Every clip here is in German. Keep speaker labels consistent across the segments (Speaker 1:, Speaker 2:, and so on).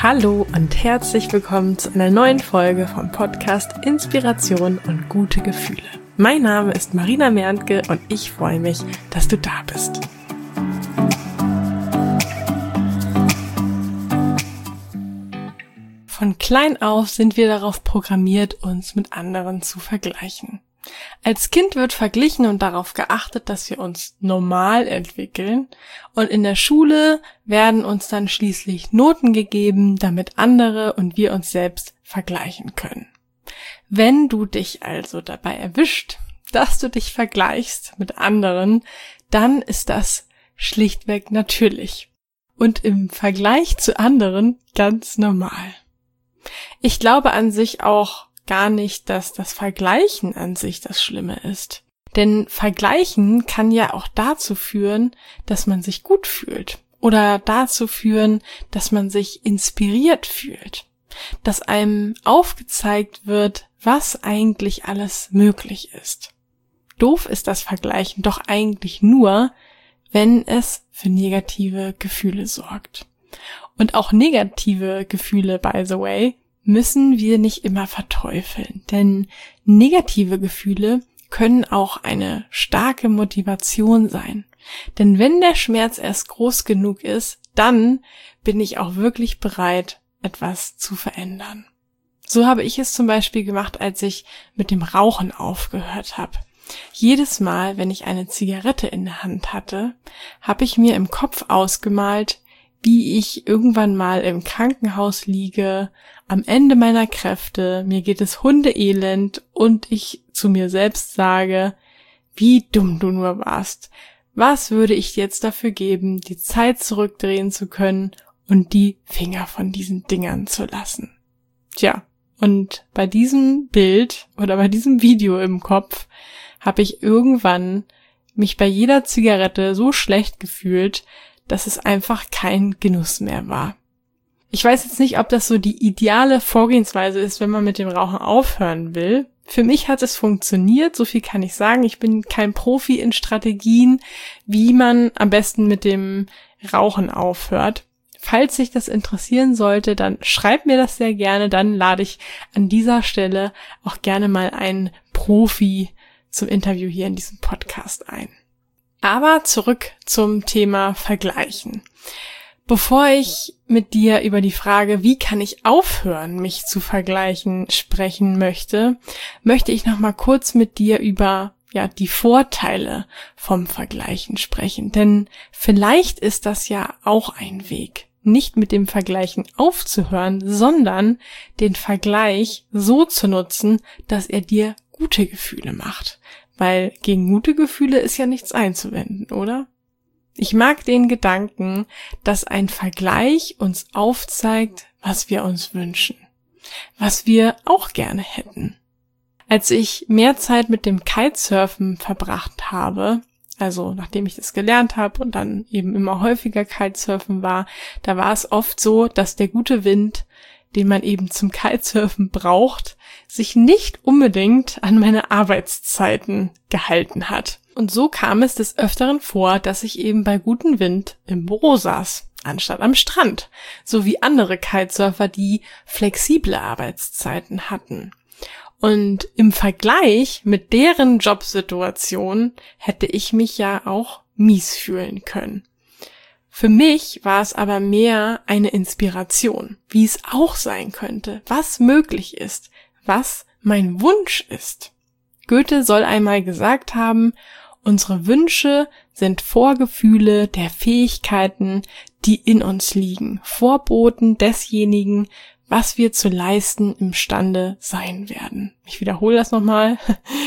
Speaker 1: Hallo und herzlich willkommen zu einer neuen Folge vom Podcast Inspiration und gute Gefühle. Mein Name ist Marina Merntke und ich freue mich, dass du da bist. Von klein auf sind wir darauf programmiert, uns mit anderen zu vergleichen. Als Kind wird verglichen und darauf geachtet, dass wir uns normal entwickeln, und in der Schule werden uns dann schließlich Noten gegeben, damit andere und wir uns selbst vergleichen können. Wenn du dich also dabei erwischt, dass du dich vergleichst mit anderen, dann ist das schlichtweg natürlich und im Vergleich zu anderen ganz normal. Ich glaube an sich auch gar nicht, dass das Vergleichen an sich das Schlimme ist. Denn Vergleichen kann ja auch dazu führen, dass man sich gut fühlt oder dazu führen, dass man sich inspiriert fühlt, dass einem aufgezeigt wird, was eigentlich alles möglich ist. Doof ist das Vergleichen doch eigentlich nur, wenn es für negative Gefühle sorgt. Und auch negative Gefühle, by the way, müssen wir nicht immer verteufeln, denn negative Gefühle können auch eine starke Motivation sein. Denn wenn der Schmerz erst groß genug ist, dann bin ich auch wirklich bereit, etwas zu verändern. So habe ich es zum Beispiel gemacht, als ich mit dem Rauchen aufgehört habe. Jedes Mal, wenn ich eine Zigarette in der Hand hatte, habe ich mir im Kopf ausgemalt, wie ich irgendwann mal im Krankenhaus liege, am Ende meiner Kräfte, mir geht es hundeelend und ich zu mir selbst sage, wie dumm du nur warst. Was würde ich jetzt dafür geben, die Zeit zurückdrehen zu können und die Finger von diesen Dingern zu lassen? Tja, und bei diesem Bild oder bei diesem Video im Kopf habe ich irgendwann mich bei jeder Zigarette so schlecht gefühlt, dass es einfach kein Genuss mehr war. Ich weiß jetzt nicht, ob das so die ideale Vorgehensweise ist, wenn man mit dem Rauchen aufhören will. Für mich hat es funktioniert, so viel kann ich sagen. Ich bin kein Profi in Strategien, wie man am besten mit dem Rauchen aufhört. Falls sich das interessieren sollte, dann schreib mir das sehr gerne. Dann lade ich an dieser Stelle auch gerne mal einen Profi zum Interview hier in diesem Podcast ein. Aber zurück zum Thema Vergleichen. Bevor ich mit dir über die Frage, wie kann ich aufhören, mich zu vergleichen, sprechen möchte ich noch mal kurz mit dir über die Vorteile vom Vergleichen sprechen. Denn vielleicht ist das ja auch ein Weg, nicht mit dem Vergleichen aufzuhören, sondern den Vergleich so zu nutzen, dass er dir gute Gefühle macht. Weil gegen gute Gefühle ist ja nichts einzuwenden, oder? Ich mag den Gedanken, dass ein Vergleich uns aufzeigt, was wir uns wünschen, was wir auch gerne hätten. Als ich mehr Zeit mit dem Kitesurfen verbracht habe, also nachdem ich das gelernt habe und dann eben immer häufiger Kitesurfen war, da war es oft so, dass der gute Wind, den man eben zum Kitesurfen braucht, sich nicht unbedingt an meine Arbeitszeiten gehalten hat. Und so kam es des Öfteren vor, dass ich eben bei gutem Wind im Büro saß, anstatt am Strand, so wie andere Kitesurfer, die flexible Arbeitszeiten hatten. Und im Vergleich mit deren Jobsituation hätte ich mich ja auch mies fühlen können. Für mich war es aber mehr eine Inspiration, wie es auch sein könnte, was möglich ist, was mein Wunsch ist. Goethe soll einmal gesagt haben, unsere Wünsche sind Vorgefühle der Fähigkeiten, die in uns liegen, Vorboten desjenigen, was wir zu leisten imstande sein werden. Ich wiederhole das nochmal.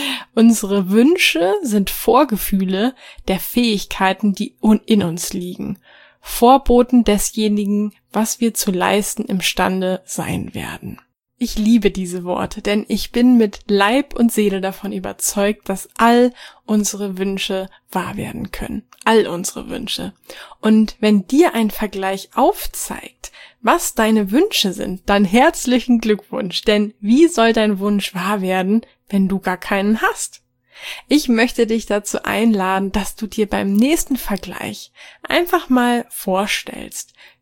Speaker 1: Unsere Wünsche sind Vorgefühle der Fähigkeiten, die in uns liegen, Vorboten desjenigen, was wir zu leisten imstande sein werden. Ich liebe diese Worte, denn ich bin mit Leib und Seele davon überzeugt, dass all unsere Wünsche wahr werden können. All unsere Wünsche. Und wenn dir ein Vergleich aufzeigt, was deine Wünsche sind, dann herzlichen Glückwunsch, denn wie soll dein Wunsch wahr werden, wenn du gar keinen hast? Ich möchte dich dazu einladen, dass du dir beim nächsten Vergleich einfach mal vorstellst,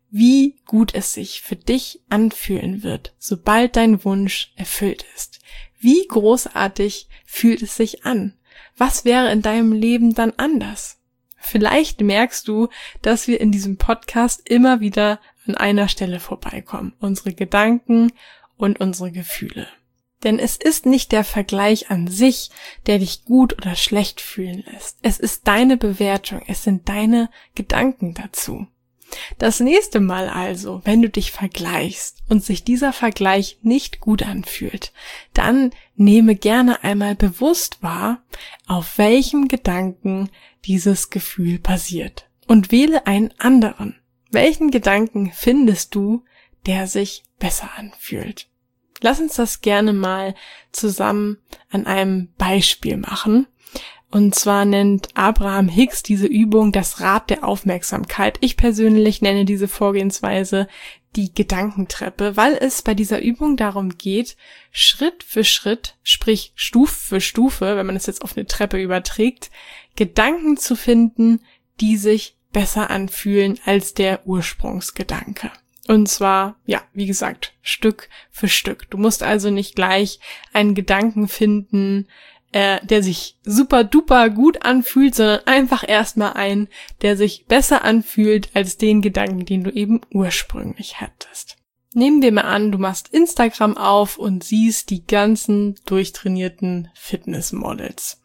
Speaker 1: wie gut es sich für dich anfühlen wird, sobald dein Wunsch erfüllt ist. Wie großartig fühlt es sich an? Was wäre in deinem Leben dann anders? Vielleicht merkst du, dass wir in diesem Podcast immer wieder an einer Stelle vorbeikommen. Unsere Gedanken und unsere Gefühle. Denn es ist nicht der Vergleich an sich, der dich gut oder schlecht fühlen lässt. Es ist deine Bewertung, es sind deine Gedanken dazu. Das nächste Mal also, wenn du dich vergleichst und sich dieser Vergleich nicht gut anfühlt, dann nehme gerne einmal bewusst wahr, auf welchem Gedanken dieses Gefühl basiert und wähle einen anderen. Welchen Gedanken findest du, der sich besser anfühlt? Lass uns das gerne mal zusammen an einem Beispiel machen. Und zwar nennt Abraham Hicks diese Übung das Rad der Aufmerksamkeit. Ich persönlich nenne diese Vorgehensweise die Gedankentreppe, weil es bei dieser Übung darum geht, Schritt für Schritt, sprich Stufe für Stufe, wenn man es jetzt auf eine Treppe überträgt, Gedanken zu finden, die sich besser anfühlen als der Ursprungsgedanke. Und zwar, ja, wie gesagt, Stück für Stück. Du musst also nicht gleich einen Gedanken finden, der sich super duper gut anfühlt, sondern einfach erstmal einen, der sich besser anfühlt als den Gedanken, den du eben ursprünglich hattest. Nehmen wir mal an, du machst Instagram auf und siehst die ganzen durchtrainierten Fitnessmodels.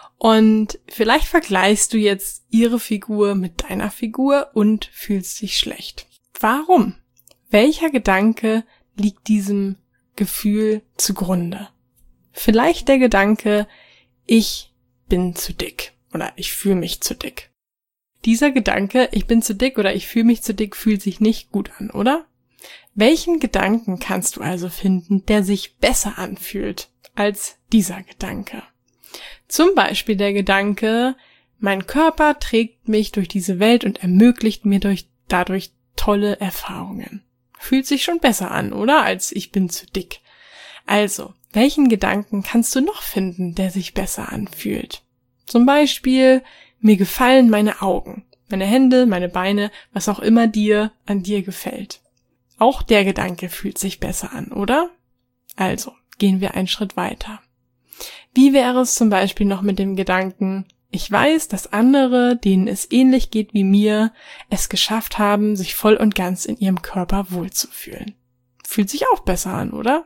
Speaker 1: Und vielleicht vergleichst du jetzt ihre Figur mit deiner Figur und fühlst dich schlecht. Warum? Welcher Gedanke liegt diesem Gefühl zugrunde? Vielleicht der Gedanke, ich bin zu dick oder ich fühle mich zu dick. Dieser Gedanke, ich bin zu dick oder ich fühle mich zu dick, fühlt sich nicht gut an, oder? Welchen Gedanken kannst du also finden, der sich besser anfühlt als dieser Gedanke? Zum Beispiel der Gedanke, mein Körper trägt mich durch diese Welt und ermöglicht mir dadurch tolle Erfahrungen. Fühlt sich schon besser an, oder? Als ich bin zu dick. Also, welchen Gedanken kannst du noch finden, der sich besser anfühlt? Zum Beispiel, mir gefallen meine Augen, meine Hände, meine Beine, was auch immer an dir gefällt. Auch der Gedanke fühlt sich besser an, oder? Also, gehen wir einen Schritt weiter. Wie wäre es zum Beispiel noch mit dem Gedanken, ich weiß, dass andere, denen es ähnlich geht wie mir, es geschafft haben, sich voll und ganz in ihrem Körper wohlzufühlen. Fühlt sich auch besser an, oder?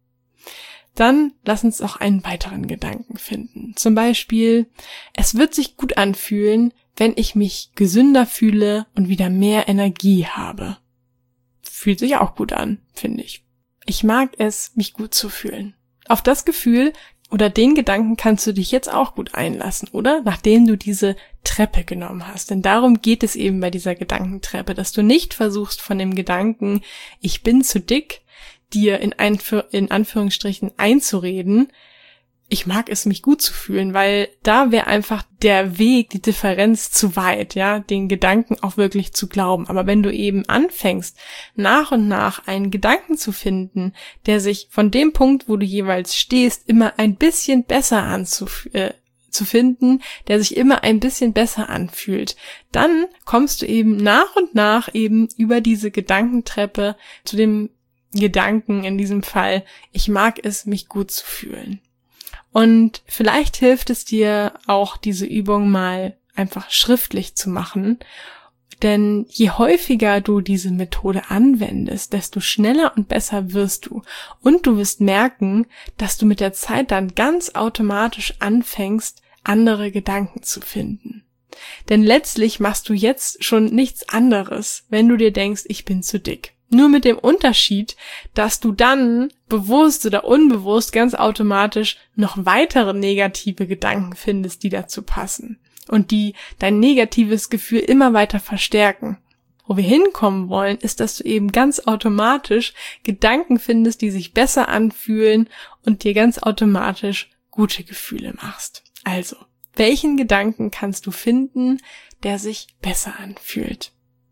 Speaker 1: Dann lass uns auch einen weiteren Gedanken finden. Zum Beispiel, es wird sich gut anfühlen, wenn ich mich gesünder fühle und wieder mehr Energie habe. Fühlt sich auch gut an, finde ich. Ich mag es, mich gut zu fühlen. Auf das Gefühl oder den Gedanken kannst du dich jetzt auch gut einlassen, oder? Nachdem du diese Treppe genommen hast. Denn darum geht es eben bei dieser Gedankentreppe, dass du nicht versuchst von dem Gedanken, ich bin zu dick, dir in Anführungsstrichen einzureden, ich mag es, mich gut zu fühlen, weil da wäre einfach der Weg, die Differenz zu weit, ja, den Gedanken auch wirklich zu glauben. Aber wenn du eben anfängst, nach und nach einen Gedanken zu finden, der sich von dem Punkt, wo du jeweils stehst, immer ein bisschen besser zu finden, der sich immer ein bisschen besser anfühlt, dann kommst du eben nach und nach eben über diese Gedankentreppe zu dem Gedanken in diesem Fall, ich mag es, mich gut zu fühlen. Und vielleicht hilft es dir auch, diese Übung mal einfach schriftlich zu machen, denn je häufiger du diese Methode anwendest, desto schneller und besser wirst du. Und du wirst merken, dass du mit der Zeit dann ganz automatisch anfängst, andere Gedanken zu finden. Denn letztlich machst du jetzt schon nichts anderes, wenn du dir denkst, ich bin zu dick. Nur mit dem Unterschied, dass du dann bewusst oder unbewusst ganz automatisch noch weitere negative Gedanken findest, die dazu passen und die dein negatives Gefühl immer weiter verstärken. Wo wir hinkommen wollen, ist, dass du eben ganz automatisch Gedanken findest, die sich besser anfühlen und dir ganz automatisch gute Gefühle machst. Also, welchen Gedanken kannst du finden, der sich besser anfühlt?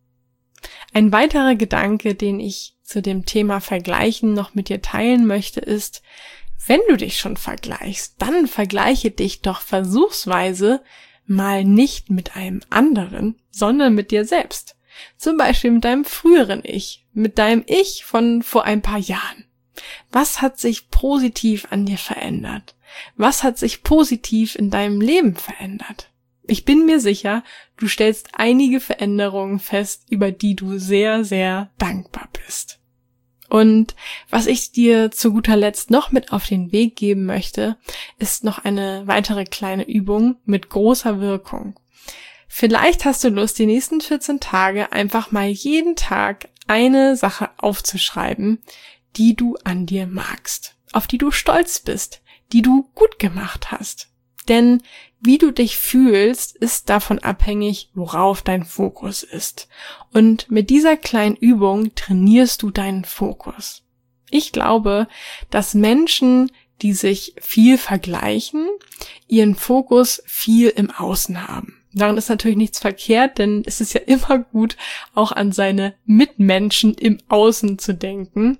Speaker 1: Ein weiterer Gedanke, den ich zu dem Thema Vergleichen noch mit dir teilen möchte, ist, wenn du dich schon vergleichst, dann vergleiche dich doch versuchsweise mal nicht mit einem anderen, sondern mit dir selbst. Zum Beispiel mit deinem früheren Ich, mit deinem Ich von vor ein paar Jahren. Was hat sich positiv an dir verändert? Was hat sich positiv in deinem Leben verändert? Ich bin mir sicher, du stellst einige Veränderungen fest, über die du sehr, sehr dankbar bist. Und was ich dir zu guter Letzt noch mit auf den Weg geben möchte, ist noch eine weitere kleine Übung mit großer Wirkung. Vielleicht hast du Lust, die nächsten 14 Tage einfach mal jeden Tag eine Sache aufzuschreiben, die du an dir magst, auf die du stolz bist, die du gut gemacht hast. Denn wie du dich fühlst, ist davon abhängig, worauf dein Fokus ist. Und mit dieser kleinen Übung trainierst du deinen Fokus. Ich glaube, dass Menschen, die sich viel vergleichen, ihren Fokus viel im Außen haben. Daran ist natürlich nichts verkehrt, denn es ist ja immer gut, auch an seine Mitmenschen im Außen zu denken.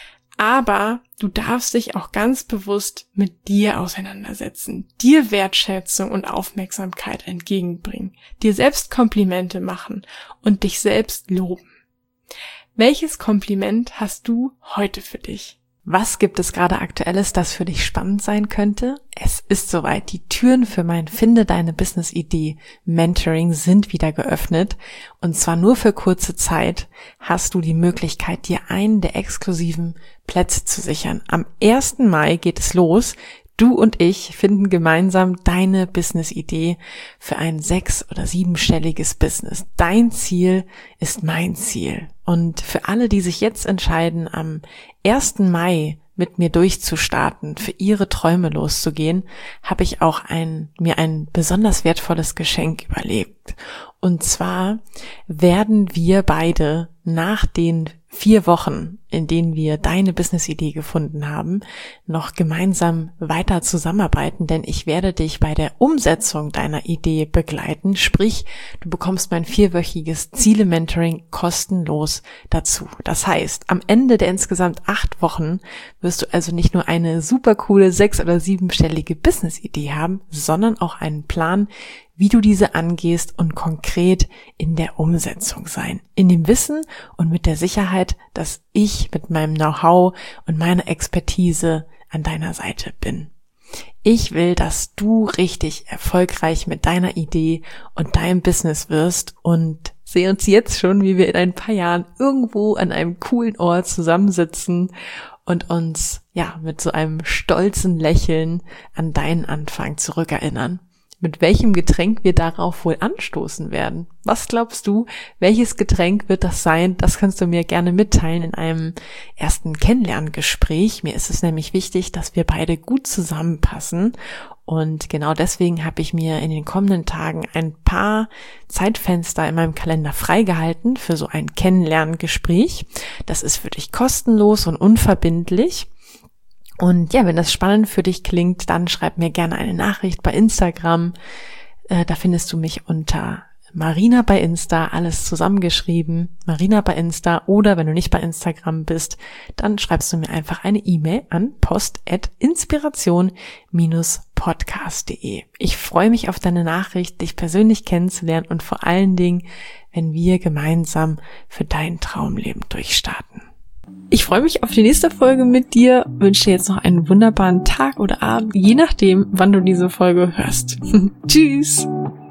Speaker 1: Aber du darfst dich auch ganz bewusst mit dir auseinandersetzen, dir Wertschätzung und Aufmerksamkeit entgegenbringen, dir selbst Komplimente machen und dich selbst loben. Welches Kompliment hast du heute für dich?
Speaker 2: Was gibt es gerade Aktuelles, das für dich spannend sein könnte? Es ist soweit. Die Türen für mein Finde deine Business-Idee Mentoring sind wieder geöffnet. Und zwar nur für kurze Zeit hast du die Möglichkeit, dir einen der exklusiven Plätze zu sichern. Am 1. Mai geht es los. Du und ich finden gemeinsam deine Business-Idee für ein 6- oder 7-stelliges Business. Dein Ziel ist mein Ziel. Und für alle, die sich jetzt entscheiden, am 1. Mai mit mir durchzustarten, für ihre Träume loszugehen, habe ich auch mir ein besonders wertvolles Geschenk überlegt. Und zwar werden wir beide nach den 4 Wochen, in denen wir deine Business-Idee gefunden haben, noch gemeinsam weiter zusammenarbeiten, denn ich werde dich bei der Umsetzung deiner Idee begleiten, sprich, du bekommst mein 4-wöchiges Ziele-Mentoring kostenlos dazu. Das heißt, am Ende der insgesamt 8 Wochen wirst du also nicht nur eine super coole 6- oder 7-stellige Business-Idee haben, sondern auch einen Plan, wie du diese angehst und konkret in der Umsetzung sein. In dem Wissen und mit der Sicherheit, dass ich mit meinem Know-how und meiner Expertise an deiner Seite bin. Ich will, dass du richtig erfolgreich mit deiner Idee und deinem Business wirst und sehe uns jetzt schon, wie wir in ein paar Jahren irgendwo an einem coolen Ort zusammensitzen und uns mit so einem stolzen Lächeln an deinen Anfang zurückerinnern. Mit welchem Getränk wir darauf wohl anstoßen werden. Was glaubst du, welches Getränk wird das sein? Das kannst du mir gerne mitteilen in einem ersten Kennenlerngespräch. Mir ist es nämlich wichtig, dass wir beide gut zusammenpassen. Und genau deswegen habe ich mir in den kommenden Tagen ein paar Zeitfenster in meinem Kalender freigehalten für so ein Kennenlerngespräch. Das ist für dich kostenlos und unverbindlich. Und wenn das spannend für dich klingt, dann schreib mir gerne eine Nachricht bei Instagram. Da findest du mich unter Marina bei Insta, alles zusammengeschrieben, Marina bei Insta. Oder wenn du nicht bei Instagram bist, dann schreibst du mir einfach eine E-Mail an post@inspiration-podcast.de. Ich freue mich auf deine Nachricht, dich persönlich kennenzulernen und vor allen Dingen, wenn wir gemeinsam für dein Traumleben durchstarten. Ich freue mich auf die nächste Folge mit dir, wünsche dir jetzt noch einen wunderbaren Tag oder Abend, je nachdem, wann du diese Folge hörst. Tschüss!